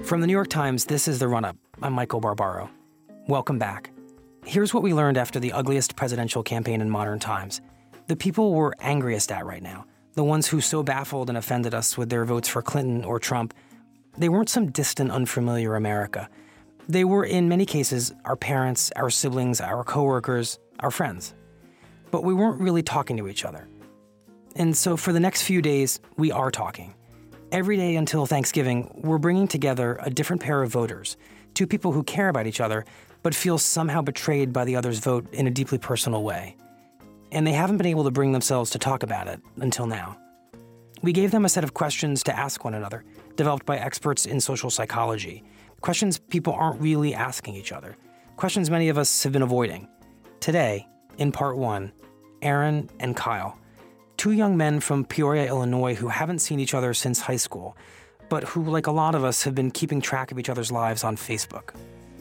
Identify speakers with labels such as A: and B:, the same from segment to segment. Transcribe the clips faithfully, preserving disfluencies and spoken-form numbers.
A: From the New York Times, this is The Run-Up. I'm Michael Barbaro. Welcome back. Here's what we learned after the ugliest presidential campaign in modern times. The people we're angriest at right now, the ones who so baffled and offended us with their votes for Clinton or Trump, they weren't some distant, unfamiliar America. They were, in many cases, our parents, our siblings, our coworkers, our friends. But we weren't really talking to each other. And so for the next few days, we are talking. Every day until Thanksgiving, we're bringing together a different pair of voters, two people who care about each other, but feel somehow betrayed by the other's vote in a deeply personal way. And they haven't been able to bring themselves to talk about it until now. We gave them a set of questions to ask one another, developed by experts in social psychology. Questions people aren't really asking each other. Questions many of us have been avoiding. Today, in part one, Aaron and Kyle, two young men from Peoria, Illinois, who haven't seen each other since high school, but who, like a lot of us, have been keeping track of each other's lives on Facebook.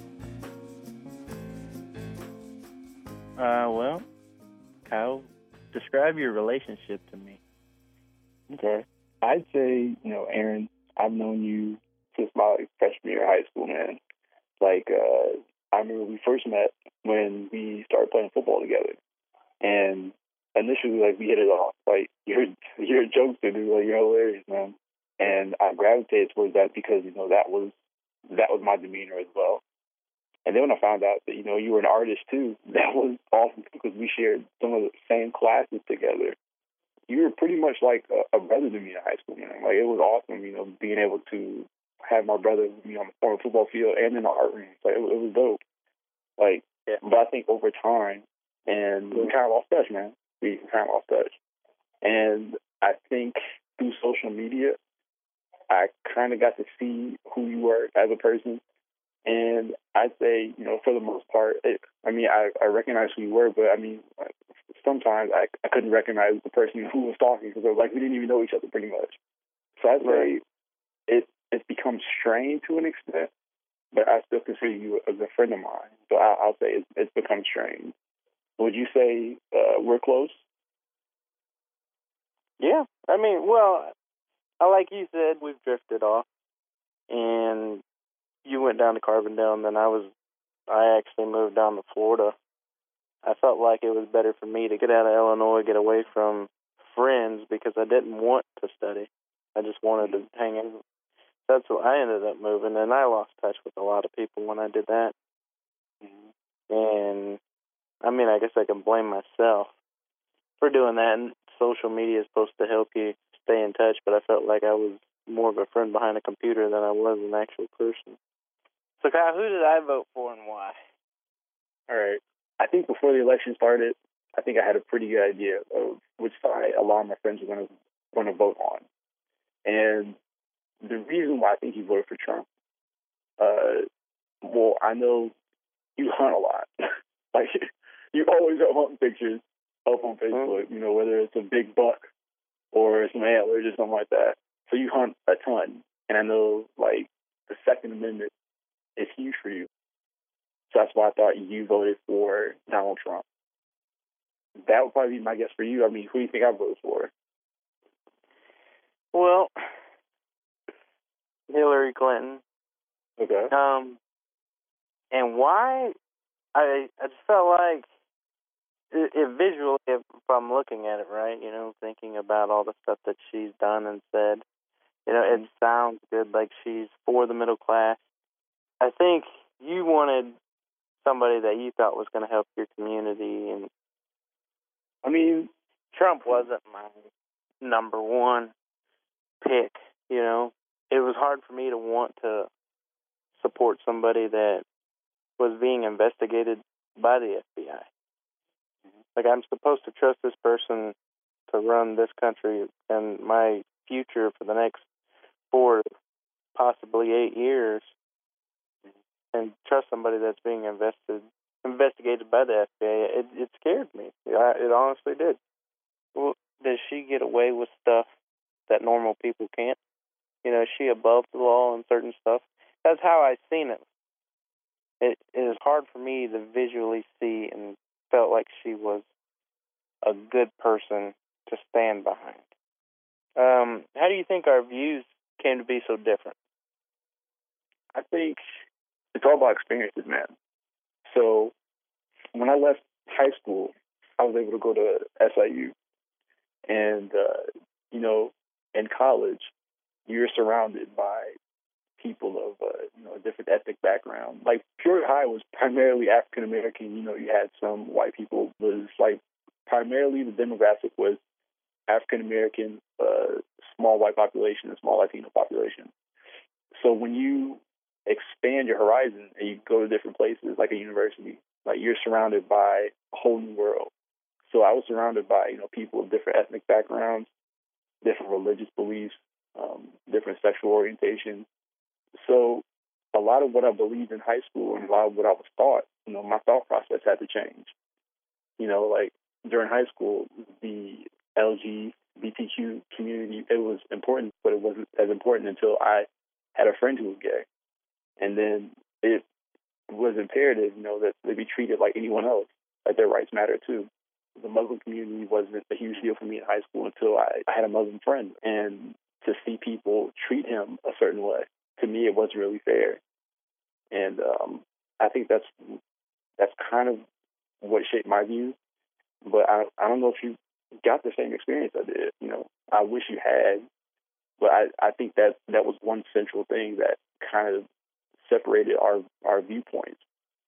B: Uh, well, Kyle, describe your relationship to me.
C: Okay. I'd say, you know, Aaron, I've known you since my like, freshman year of high school, man. Like, uh, I remember we first met when we started playing football together. And initially, like, we hit it off. Like, you're, you're a jokester, dude. Like, you're hilarious, man. And I gravitated towards that because, you know, that was, that was my demeanor as well. And then when I found out that, you know, you were an artist too, that was awesome because we shared some of the same classes together. You were pretty much like a, a brother to me in high school, man. Like, it was awesome, you know, being able to have my brother with me on the, on the football field and in the art room. Like, it, it was dope. Like, yeah. But I think over time, and we kind of lost touch, man. We kind of lost touch. And I think through social media, I kind of got to see who you were as a person. And I'd say, you know, for the most part, it, I mean, I, I recognize who you were, but I mean, sometimes I, I couldn't recognize the person who was talking because, like, we didn't even know each other pretty much. So I'd say it it's become strained to an extent, but I still consider you as a friend of mine. So I, I'll say it's, it's become strained. Would you say uh, we're close?
B: Yeah. I mean, well, I like you said, we've drifted off. And you went down to Carbondale, and then I was, I actually moved down to Florida. I felt like it was better for me to get out of Illinois, get away from friends, because I didn't want to study. I just wanted to hang out. That's what I ended up moving, and I lost touch with a lot of people when I did that. And, I mean, I guess I can blame myself for doing that, and social media is supposed to help you stay in touch, but I felt like I was more of a friend behind a computer than I was an actual person. So, Kyle, who did I vote for and why?
C: All right. I think before the election started, I think I had a pretty good idea of which side a lot of my friends were going to want to vote on. And the reason why I think you voted for Trump, uh, well, I know you hunt a lot. Like, you always have hunting pictures up on Facebook, mm-hmm. you know, whether it's a big buck or some antlers or something like that. So you hunt a ton. And I know, like, the Second Amendment is huge for you. So that's why I thought you voted for Donald Trump. That would probably be my guess for you. I mean, who do you think I voted for?
B: Well, Hillary Clinton.
C: Okay.
B: Um, and why? I I just felt like it, it visually, if, if I'm looking at it right, you know, thinking about all the stuff that she's done and said, you know, it sounds good, like she's for the middle class. I think you wanted somebody that you thought was going to help your community, and
C: I mean,
B: Trump wasn't my number one pick. You know, it was hard for me to want to support somebody that was being investigated by the F B I. Like, I'm supposed to trust this person to run this country and my future for the next four, possibly eight years, and trust somebody that's being invested investigated by the F B I. It, it scared me. I, it honestly did. Well, does she get away with stuff that normal people can't? You know, is she above the law and certain stuff? That's how I seen it. It, it is hard for me to visually see, and felt like she was a good person to stand behind. Um, how do you think our views came to be so different?
C: I think it's all about experiences, man. So when I left high school, I was able to go to S I U. And, uh, you know, in college, you're surrounded by people of, uh, you know, a different ethnic background. Like, Peoria High was primarily African-American. You know, you had some white people. It was, like, primarily the demographic was African-American, uh, small white population, and small Latino population. So when you expand your horizon and you go to different places, like a university, like, you're surrounded by a whole new world. So I was surrounded by, you know, people of different ethnic backgrounds, different religious beliefs, um, different sexual orientations. So a lot of what I believed in high school and a lot of what I was taught, you know, my thought process had to change. You know, like during high school, the L G B T Q community, it was important, but it wasn't as important until I had a friend who was gay. And then it was imperative, you know, that they be treated like anyone else, like their rights matter too. The Muslim community wasn't a huge deal for me in high school until I, I had a Muslim friend. And to see people treat him a certain way, to me, it wasn't really fair. And um, I think that's that's kind of what shaped my views. But I, I don't know if you got the same experience I did. You know, I wish you had. But I, I think that that was one central thing that kind of separated our, our viewpoints.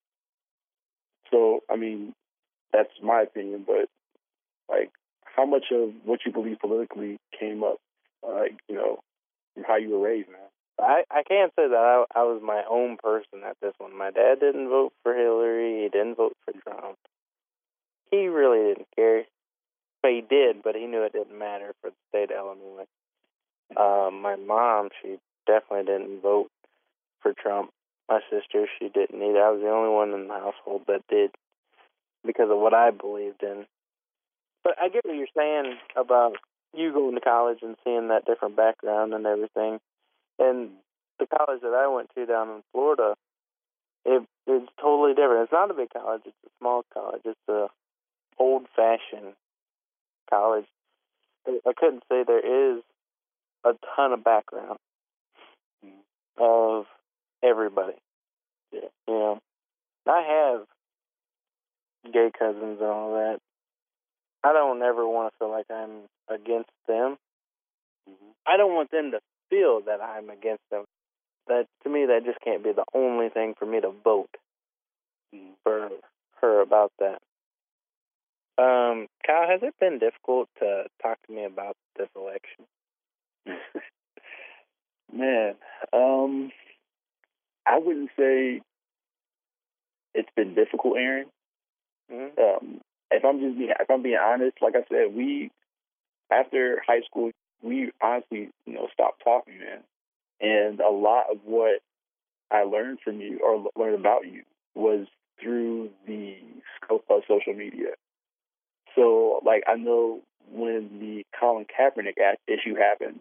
C: So, I mean, that's my opinion, but, like, how much of what you believe politically came up, uh, you know, from how you were raised, man?
B: I, I can't say that I, I was my own person at this one. My dad didn't vote for Hillary. He didn't vote for Trump. He really didn't care. But he did, but he knew it didn't matter for the state of Illinois. Um, my mom, she definitely didn't vote for Trump. My sister, she didn't either. I was the only one in the household that did because of what I believed in. But I get what you're saying about you going to college and seeing that different background and everything. And the college that I went to down in Florida, it it's totally different. It's not a big college. It's a small college. It's a old-fashioned college. I couldn't say there is a ton of background of everybody. Yeah. You know, I have gay cousins and all that. I don't ever want to feel like I'm against them. Mm-hmm. I don't want them to feel that I'm against them. That to me, that just can't be the only thing for me to vote mm-hmm. for her about that. Um, Kyle, has it been difficult to talk to me about this election?
C: Man, um, I wouldn't say it's been difficult, Aaron. Mm-hmm. Um, if I'm just being, if I'm being honest, like I said, we after high school, we honestly, you know, stopped talking, man. And a lot of what I learned from you or learned about you was through the scope of social media. So, like, I know when the Colin Kaepernick issue happened,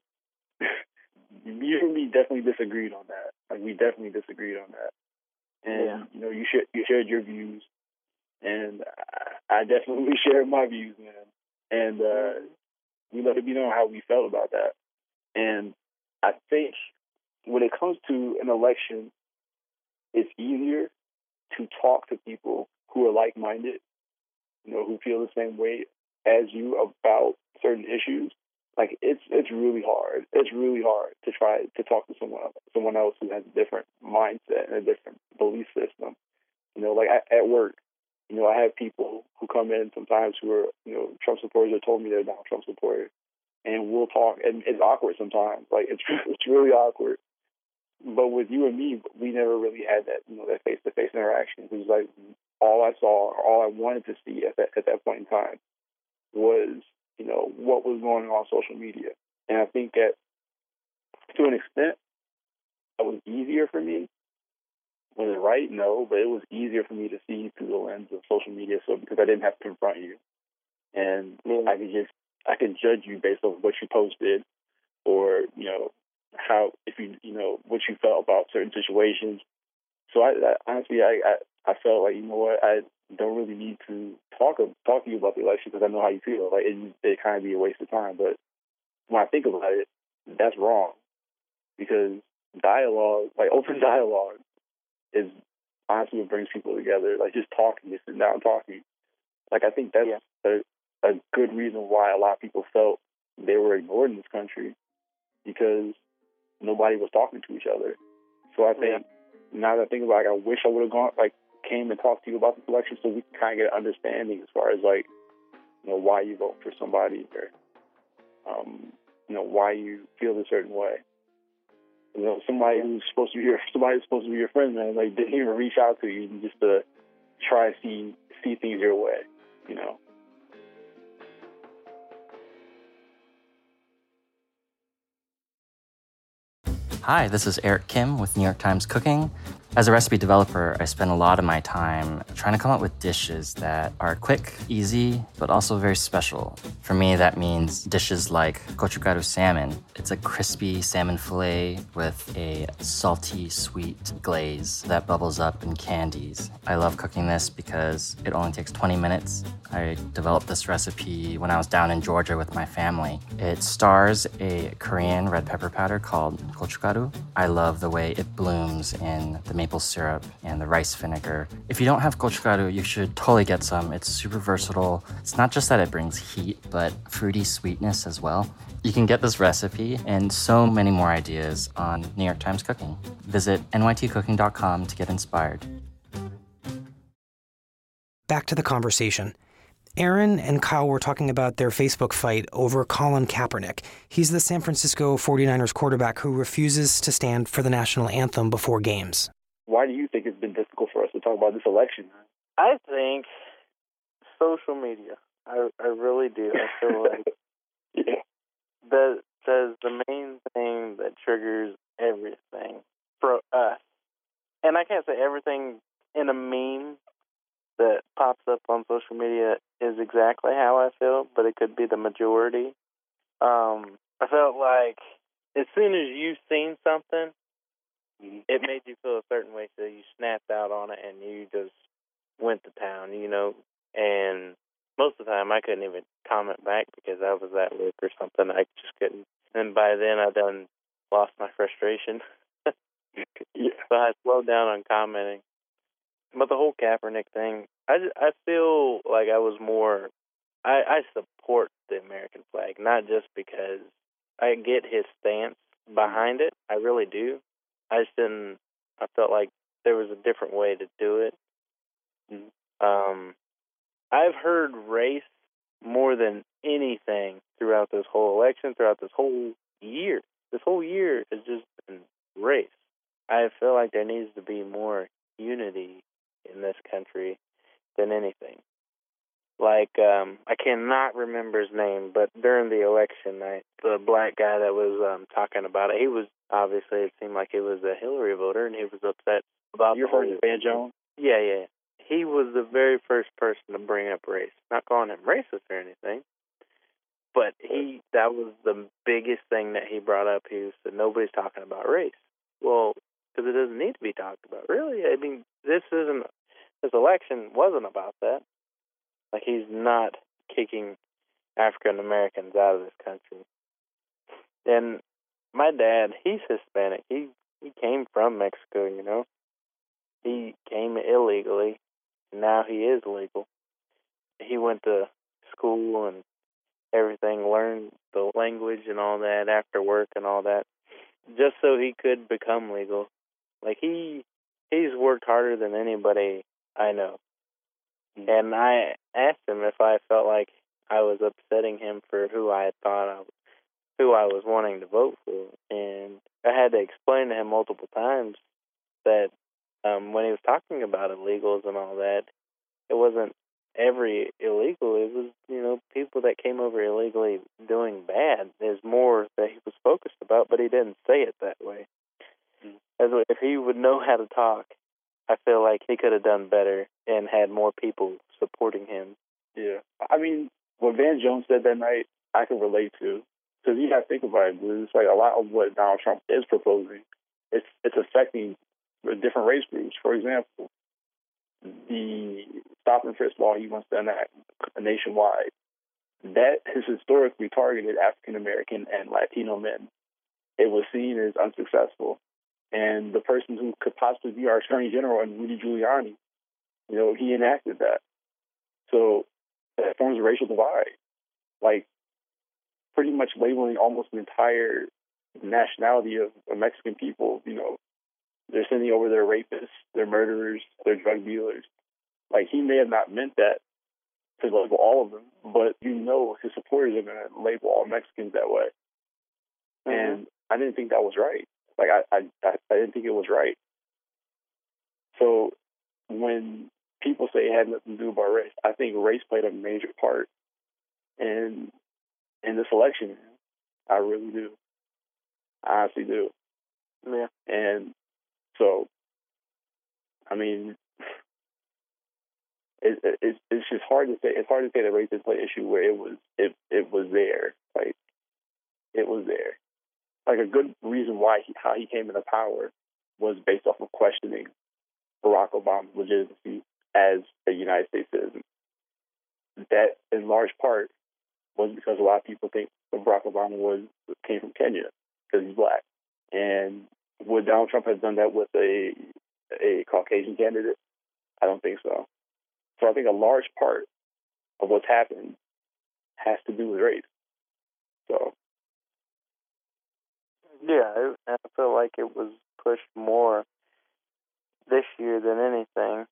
C: you and me definitely disagreed on that. Like, we definitely disagreed on that. And, yeah. you know, you, sh- you shared your views, and I, I definitely shared my views, man. And uh, we let it be known how we felt about that. And I think when it comes to an election, it's easier to talk to people who are like-minded, you know, who feel the same way as you about certain issues. Like, it's it's really hard. It's really hard to try to talk to someone someone else who has a different mindset and a different belief system. You know, like at, at work, you know, I have people who come in sometimes who are, you know, Trump supporters or told me they're not Trump supporters. And we'll talk, and it's awkward sometimes. Like, it's it's really awkward. But with you and me, we never really had that, you know, that face-to-face interaction. It was like all I saw, or all I wanted to see at that at that point in time was, you know, what was going on on social media. And I think that to an extent, that was easier for me. Was it right? No, but it was easier for me to see through the lens of social media, so because I didn't have to confront you, and yeah. I could just I could judge you based on what you posted, or you know how if you you know what you felt about certain situations. So I, I honestly I, I I felt like, you know what, I don't really need to talk talk to you about the election because I know how you feel. Like it it kind of be a waste of time. But when I think about it, that's wrong, because dialogue, like open dialogue, is honestly what brings people together. Like just talking, just sitting down and talking. Like I think that's
B: Yeah.
C: a, a good reason why a lot of people felt they were ignored in this country, because nobody was talking to each other. So I think yeah. now that I think about it, like, I wish I would have gone, like, came and talked to you about the election so we can kind of get an understanding as far as, like, you know, why you vote for somebody, or, um, you know, why you feel a certain way. You know, somebody who's supposed to be your, somebody who's supposed to be your friend, man, like, didn't even reach out to you just to try to see, see things your way, you know.
D: Hi, this is Eric Kim with New York Times Cooking. As a recipe developer, I spend a lot of my time trying to come up with dishes that are quick, easy, but also very special. For me, that means dishes like gochugaru salmon. It's a crispy salmon fillet with a salty, sweet glaze that bubbles up in candies. I love cooking this because it only takes twenty minutes. I developed this recipe when I was down in Georgia with my family. It stars a Korean red pepper powder called gochugaru. I love the way it blooms in the maple syrup and the rice vinegar. If you don't have gochugaru, you should totally get some. It's super versatile. It's not just that it brings heat, but fruity sweetness as well. You can get this recipe and so many more ideas on New York Times Cooking. Visit N Y T cooking dot com to get inspired.
A: Back to the conversation. Aaron and Kyle were talking about their Facebook fight over Colin Kaepernick. He's the San Francisco forty-niners quarterback who refuses to stand for the national anthem before games.
C: Why do you think it's been difficult for us to talk about this election?
B: I think social media. I I really do. I feel like
C: yeah.
B: that that's the main thing that triggers everything for us. And I can't say everything in a meme that pops up on social media is exactly how I feel, but it could be the majority. Um, I felt like as soon as you've seen something, it made you feel a certain way, so you snapped out on it and you just went to town, you know. And most of the time I couldn't even comment back because I was at work or something. I just couldn't. And by then I done lost my frustration.
C: yeah.
B: So I slowed down on commenting. But the whole Kaepernick thing, I, just, I feel like I was more, I, I support the American flag, not just because I get his stance behind it. I really do. I just didn't, I felt like there was a different way to do it. Um, I've heard race more than anything throughout this whole election, throughout this whole year. This whole year has just been race. I feel like there needs to be more unity in this country than anything. Like, um, I cannot remember his name, but during the election night, the black guy that was um, talking about it, he was, obviously, it seemed like he was a Hillary voter, and he was upset about
C: You're referring to Van Jones?
B: Yeah, yeah. He was the very first person to bring up race. Not calling him racist or anything, but he that was the biggest thing that he brought up. He said, nobody's talking about race. Well, because it doesn't need to be talked about. Really, I mean, this isn't, this election wasn't about that. Like, he's not kicking African Americans out of this country. And my dad, he's Hispanic. He he came from Mexico, you know. He came illegally. Now he is legal. He went to school and everything, learned the language and all that after work and all that, just so he could become legal. Like, he he's worked harder than anybody I know. And I asked him if I felt like I was upsetting him for who I thought I, who I was wanting to vote for. And I had to explain to him multiple times that um, when he was talking about illegals and all that, it wasn't every illegal. It was, you know, people that came over illegally doing bad. There's more that he was focused about, but he didn't say it that way. Mm. As if he would know how to talk, I feel like he could have done better and had more people supporting him.
C: Yeah. I mean, what Van Jones said that night, I can relate to. Because you got to think about it, it's like a lot of what Donald Trump is proposing, it's it's affecting different race groups. For example, the stop and frisk law he wants to enact nationwide, that has historically targeted African American and Latino men. It was seen as unsuccessful. And the person who could possibly be our Attorney General, and Rudy Giuliani, you know, he enacted that. So that forms a racial divide. Like, pretty much labeling almost an entire nationality of, of Mexican people, you know, they're sending over their rapists, their murderers, their drug dealers. Like, he may have not meant that to label all of them, but you know his supporters are going to label all Mexicans that way. Mm-hmm. And I didn't think that was right. Like, I, I, I didn't think it was right. So when people say it had nothing to do about race, I think race played a major part in in this election. I really do. I honestly do.
B: Yeah.
C: And so, I mean, it, it, it's it's just hard to say. It's hard to say that race didn't play an issue where it was it it was there. Like, it was there. Like, a good reason why he, how he came into power was based off of questioning Barack Obama's legitimacy as a United States citizen. That, in large part, was because a lot of people think that Barack Obama was came from Kenya because he's black. And would Donald Trump have done that with a a Caucasian candidate? I don't think so. So I think a large part of what's happened has to do with race. So.
B: Yeah, it, I feel like it was pushed more this year than anything.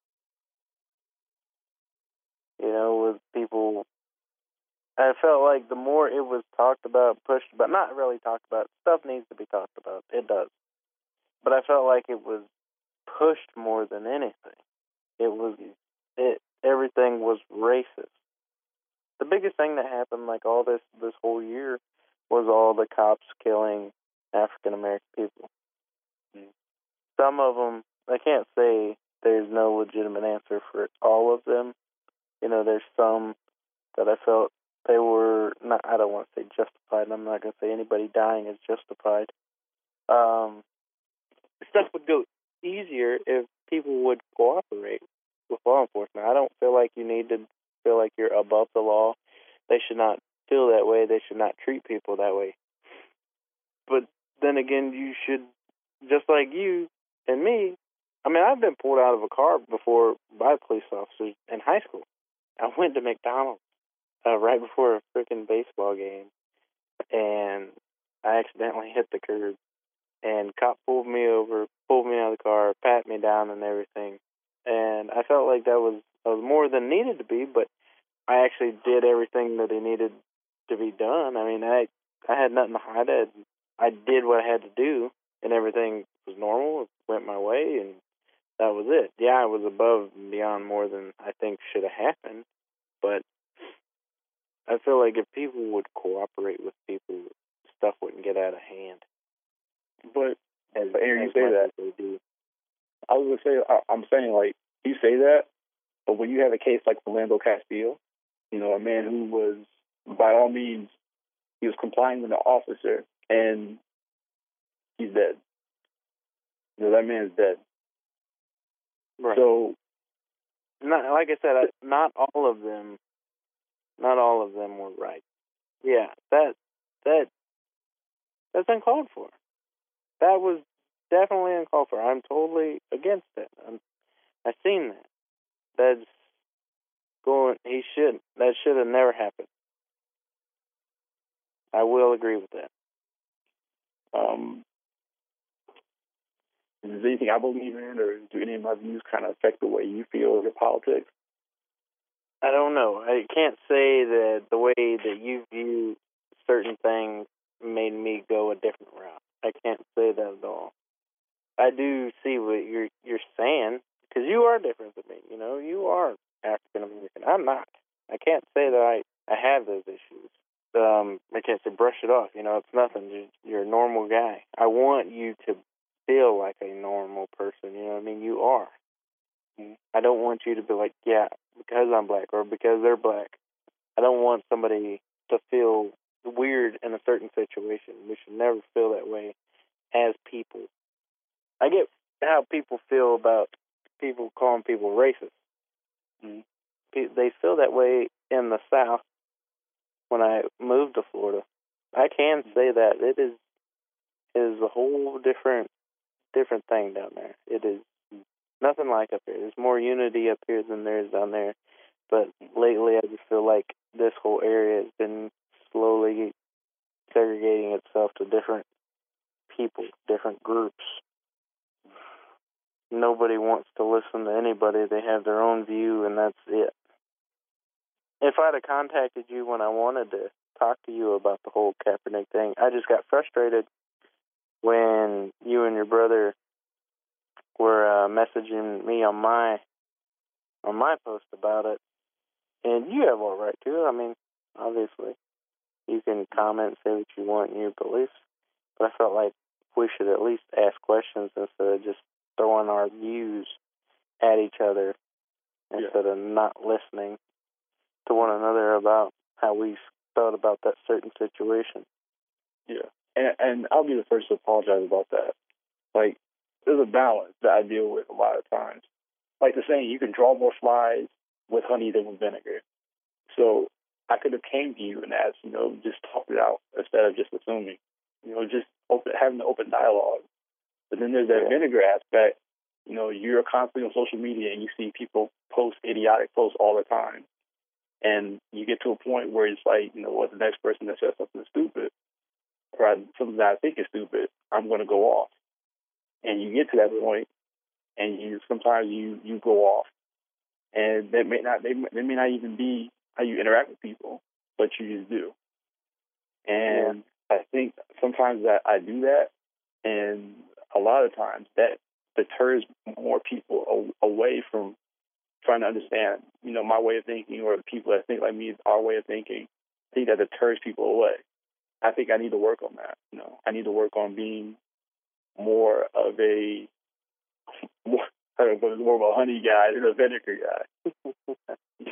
B: You know, with people, I felt like the more it was talked about, pushed about, not really talked about, stuff needs to be talked about. It does. But I felt like it was pushed more than anything. It was, it, everything was racist. The biggest thing that happened, like all this, this whole year, was all the cops killing African American people. Mm. Some of them, I can't say there's no legitimate answer for all of them. You know, there's some that I felt they were not. I don't want to say justified. And I'm not going to say anybody dying is justified. Um, stuff would go easier if people would cooperate with law enforcement. I don't feel like you need to feel like you're above the law. They should not feel that way. They should not treat people that way. But then again, you should, just like you and me, I mean, I've been pulled out of a car before by police officers in high school. I went to McDonald's uh, right before a freaking baseball game, and I accidentally hit the curb, and cop pulled me over, pulled me out of the car, pat me down and everything, and I felt like that was, that was more than needed to be, but I actually did everything that he needed to be done. I mean, I I had nothing to hide. I, I did what I had to do, and everything was normal. It went my way, and that was it. Yeah, I was above and beyond more than I think should have happened, but I feel like if people would cooperate with people, stuff wouldn't get out of hand.
C: But,
B: as,
C: but Aaron,
B: as
C: you say that.
B: They do.
C: I was going to say, I, I'm saying, like, you say that, but when you have a case like Philando Castile, you know, a man who was, by all means, he was complying with an officer, and he's dead. You know, that man's dead.
B: Right.
C: So,
B: not, like I said, I, not all of them, not all of them were right. Yeah, that that that's uncalled for. That was definitely uncalled for. I'm totally against it. I'm, I've seen that. That's going. He should. That should have never happened. I will agree with that.
C: Um, is there anything I believe in, or do any of my views kind of affect the way you feel your politics?
B: I don't know. I can't say that the way that you view certain things made me go a different route. I can't say that at all. I do see what you're you're saying, because you are different than me. You know, you are African American. I'm not. I can't say that I, I have those issues. Um, I can't say brush it off. You know, it's nothing. You're, you're a normal guy. I want you to feel like a normal person. You know what I mean? You are. I don't want you to be like, yeah, because I'm black or because they're black. I don't want somebody to feel weird in a certain situation. We should never feel that way as people. I get how people feel about people calling people racist. Mm-hmm. They feel that way in the South. When I moved to Florida, I can say that it is it is a whole different different thing down there. It is nothing like up here. There's more unity up here than there is down there. But lately, I just feel like this whole area has been slowly segregating itself to different people, different groups. Nobody wants to listen to anybody. They have their own view, and that's it. If I'd have contacted you when I wanted to talk to you about the whole Kaepernick thing, I just got frustrated when you and your brother were uh, messaging me on my on my post about it. And you have all right to. I mean, obviously, you can comment, say what you want in your beliefs, but I felt like we should at least ask questions instead of just throwing our views at each other instead yeah. of not listening to one another about how we felt about that certain situation.
C: Yeah, and, and I'll be the first to apologize about that. Like, there's a balance that I deal with a lot of times. Like the saying, you can draw more flies with honey than with vinegar. So I could have came to you and asked, you know, just talk it out instead of just assuming, you know, just open, having an open dialogue. But then there's that yeah. vinegar aspect. You know, you're constantly on social media and you see people post idiotic posts all the time. And you get to a point where it's like, you know what, the next person that says something stupid, or something that I think is stupid, I'm going to go off. And you get to that point, and you sometimes you, you go off. And that may not, they, they may not even be how you interact with people, but you just do. And yeah. I think sometimes that I do that, and a lot of times that deters more people away from trying to understand, you know, my way of thinking, or the people that think like me, our way of thinking. I think that deters people away. I think I need to work on that. You know, I need to work on being more of a more, more of a honey guy than a vinegar guy.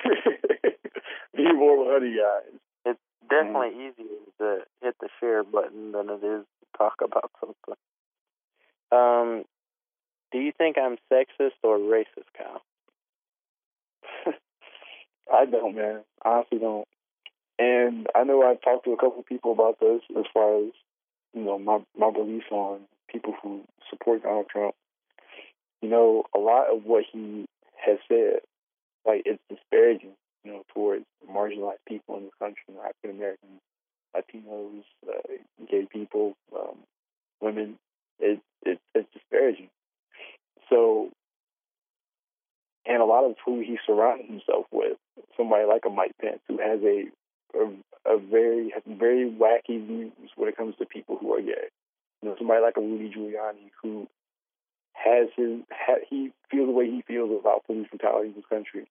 C: Be more of a honey guy.
B: It's definitely mm. easier to hit the share button than it is to talk about something. Um, do you think I'm sexist or racist, Kyle?
C: I don't, man. I honestly don't. And I know I've talked to a couple of people about this as far as, you know, my, my beliefs on people who support Donald Trump. You know, a lot of what he has said, like, it's disparaging, you know, towards marginalized people in the country, you know, African Americans, Latinos, uh, gay people, um, women. It, it, it's disparaging. So, and a lot of who he surrounded himself with, somebody like a Mike Pence, who has a a, a very has very wacky views when it comes to people who are gay. You know, somebody like a Rudy Giuliani, who has his ha, he feels the way he feels about police brutality in this country.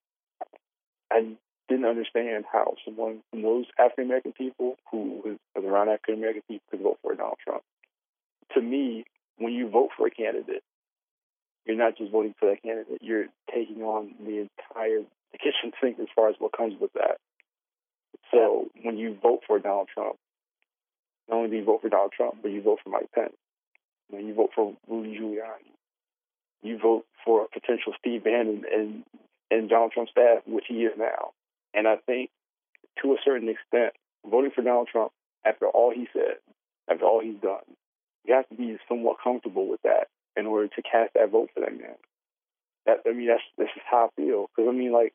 C: I didn't understand how someone from those African American people who was, was around African American people could vote for Donald Trump. To me, when you vote for a candidate, you're not just voting for that candidate. You're taking on the entire the kitchen sink as far as what comes with that. So when you vote for Donald Trump, not only do you vote for Donald Trump, but you vote for Mike Pence. When you vote for Rudy Giuliani, you vote for potential Steve Bannon and, and Donald Trump's staff, which he is now. And I think, to a certain extent, voting for Donald Trump, after all he said, after all he's done, you have to be somewhat comfortable with that in order to cast that vote for that man. That, I mean, that's this is how I feel. Because, I mean, like,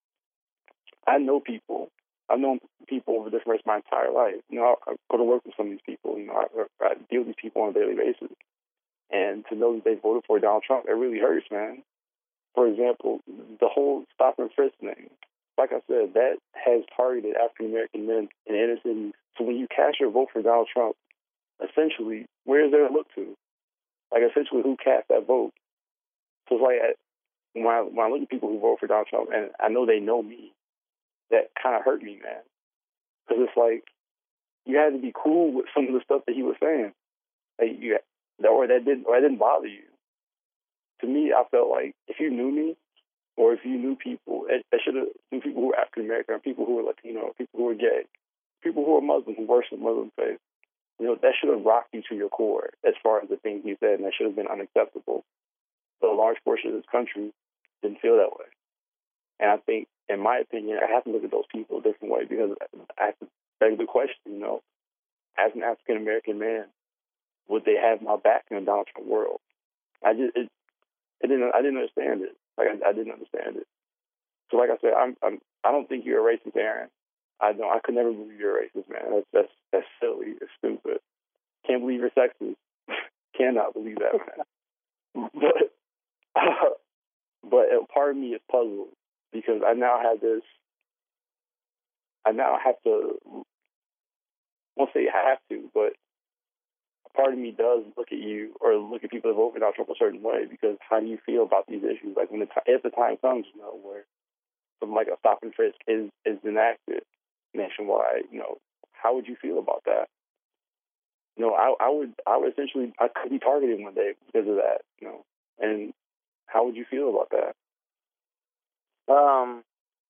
C: I know people. I've known people over this rest of my entire life. You know, I, I go to work with some of these people. You know, I, I deal with these people on a daily basis. And to know that they voted for Donald Trump, it really hurts, man. For example, the whole stop and frisk thing. Like I said, that has targeted African-American men in inner cities. So when you cast your vote for Donald Trump, essentially, where is there to look to? Like, essentially, who cast that vote? So it's like, when I, when I look at people who vote for Donald Trump, and I know they know me, that kind of hurt me, man. Because it's like, you had to be cool with some of the stuff that he was saying. Like, you, or that didn't, or that didn't bother you. To me, I felt like, if you knew me, or if you knew people, that should have knew people who were African American, or people who were Latino, or people who were gay, people who were Muslim, who worship Muslim faith. You know, that should have rocked you to your core as far as the things he said, and that should have been unacceptable. But a large portion of this country didn't feel that way. And I think, in my opinion, I have to look at those people a different way, because I have to beg the question, you know, as an African-American man, would they have my back in the Donald Trump world? I just it, it didn't I didn't understand it. Like I, I didn't understand it. So like I said, I'm, I'm I don't think you're a racist, Aaron. I don't. I could never believe you're a racist, man. That's that's that's silly. It's stupid. Can't believe you're sexist. Cannot believe that, man. But uh, but a part of me is puzzled because I now have this. I now have to. I won't say I have to, but a part of me does look at you or look at people that vote for Donald Trump a certain way because how do you feel about these issues? Like when the t- if the time comes, you know, where something like a stop and frisk is is enacted nationwide, you know, how would you feel about that? You know, I, I would, I would essentially, I could be targeted one day because of that, you know. And how would you feel about that?
B: Um,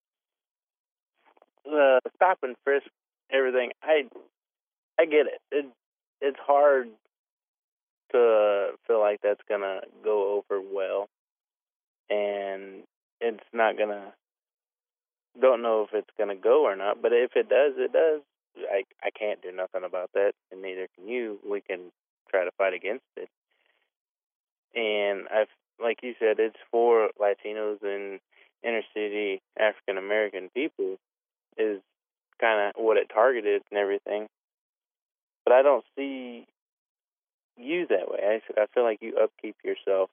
B: the stop and frisk, everything. I, I get it. It, it's hard to feel like that's gonna go over well, and it's not gonna. Don't know if it's gonna go or not, but if it does, it does. I, I can't do nothing about that, and neither can you. We can try to fight against it. And I've, like you said, it's for Latinos and inner city African American people is kind of what it targeted and everything. But I don't see you that way. I, I feel like you upkeep yourself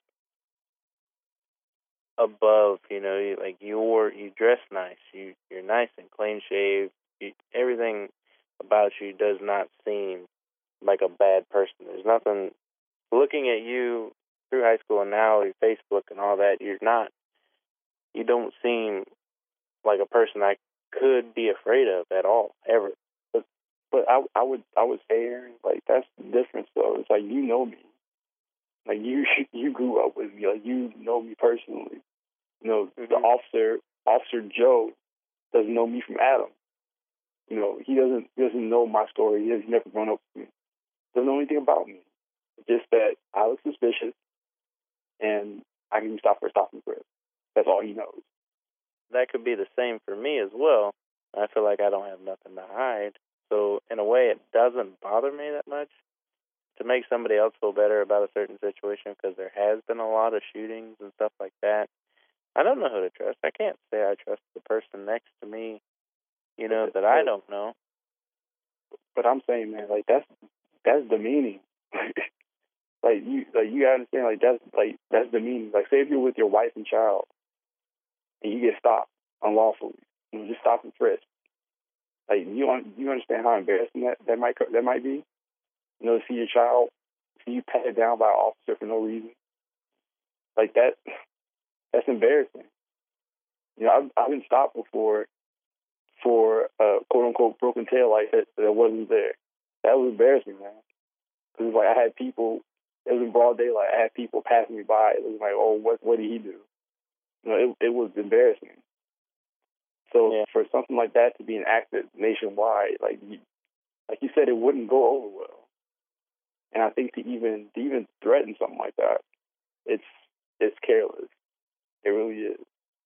B: above, you know, you, like you're, you dress nice, you, you're nice and clean shaved, you, everything about you does not seem like a bad person. There's nothing, looking at you through high school and now your Facebook and all that, you're not, you don't seem like a person I could be afraid of at all, ever.
C: But but I I would I would say, Aaron, like that's the difference though. It's like you know me. Like you you grew up with me, like you know me personally. You know, mm-hmm. the officer Officer Joe doesn't know me from Adam. You know, he doesn't he doesn't know my story. He has never grown up with me. Doesn't know anything about me. Just that I look suspicious, and I can be stopped for stopping for it. That's all he knows.
B: That could be the same for me as well. I feel like I don't have nothing to hide. So in a way, it doesn't bother me that much to make somebody else feel better about a certain situation because there has been a lot of shootings and stuff like that. I don't know who to trust. I can't say I trust the person next to me, you know, that I don't know.
C: But I'm saying, man, like that's that's demeaning. like you, like you gotta understand, like that's like that's demeaning. Like say if you're with your wife and child, and you get stopped unlawfully, you know, just stop and frisk. Like you, un- you understand how embarrassing that, that might that might be. You know, to see your child, see you patted down by an officer for no reason. Like that, that's embarrassing. You know, I've, I've been stopped before for a quote unquote broken tail light that, that wasn't there. That was embarrassing, man. Because like I had people, it was in broad daylight. I had people passing me by. It was like, oh, what what did he do? You know, it it was embarrassing. So yeah. For something like that to be enacted nationwide, like you, like you said, it wouldn't go over well. And I think to even to even threaten something like that, it's it's careless. It really is.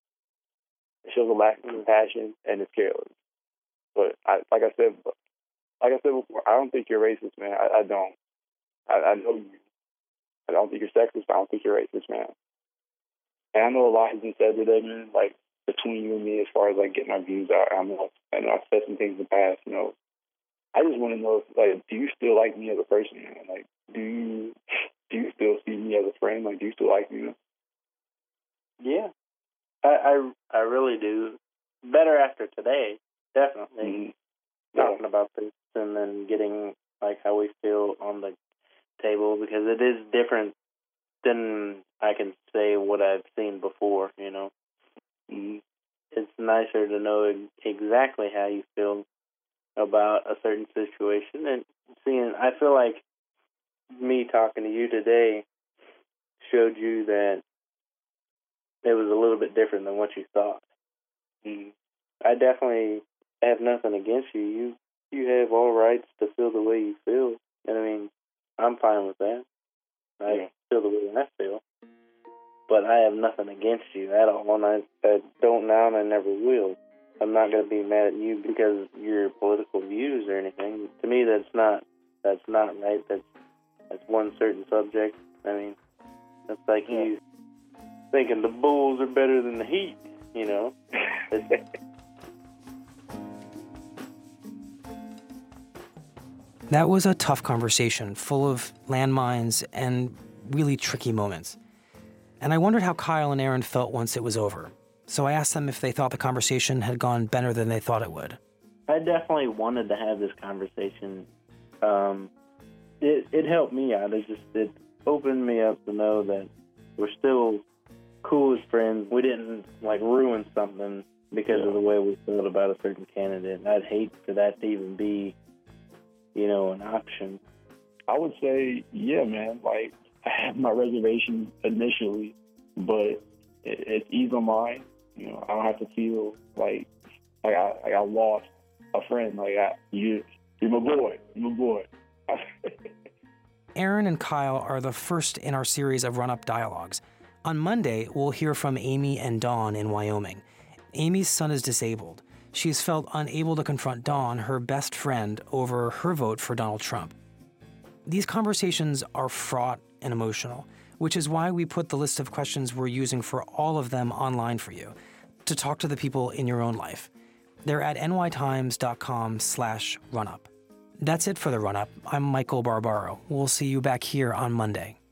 C: It shows a lack of compassion, and it's careless. But I, like I said, like I said before, I don't think you're racist, man. I, I don't. I, I know you. I don't think you're sexist. I don't think you're racist, man. And I know a lot has been said today, man. Like between you and me, as far as like getting our views out. I know, I know I've said some things in the past. You know, I just want to know, if, like, do you still like me as a person, man? Like, do you do you still see me as a friend? Like, do you still like me? Man?
B: Yeah, I, I I really do. Better after today, definitely. Mm-hmm. Talking yeah. about this and then getting like how we feel on the table because it is different than I can say what I've seen before. You know. Mm-hmm. It's nicer to know exactly how you feel about a certain situation. And seeing, I feel like me talking to you today showed you that it was a little bit different than what you thought. Mm-hmm. I definitely have nothing against you. You you have all rights to feel the way you feel. And I mean, I'm fine with that. I yeah. feel the way I feel. But I have nothing against you at all, and I, I don't now, and I never will. I'm not going to be mad at you because of your political views or anything. To me, that's not that's not right. That's That's one certain subject. I mean, that's like you thinking the Bulls are better than the Heat, you know?
A: That was a tough conversation, full of landmines and really tricky moments. And I wondered how Kyle and Aaron felt once it was over. So I asked them if they thought the conversation had gone better than they thought it would.
B: I definitely wanted to have this conversation. Um, it it helped me out. It just it opened me up to know that we're still cool as friends. We didn't like ruin something because yeah. of the way we felt about a certain candidate. I'd hate for that to even be, you know, an option.
C: I would say, yeah, man. Like, I had my reservation initially, but it, it's ease of mind. You know, I don't have to feel like like I, like I lost a friend. Like, I, you, you're my boy. You're my boy.
A: Aaron and Kyle are the first in our series of run-up dialogues. On Monday, we'll hear from Amy and Dawn in Wyoming. Amy's son is disabled. She's felt unable to confront Dawn, her best friend, over her vote for Donald Trump. These conversations are fraught and emotional, which is why we put the list of questions we're using for all of them online for you, to talk to the people in your own life. They're at nytimes.com slash runup. That's it for the run-up. I'm Michael Barbaro. We'll see you back here on Monday.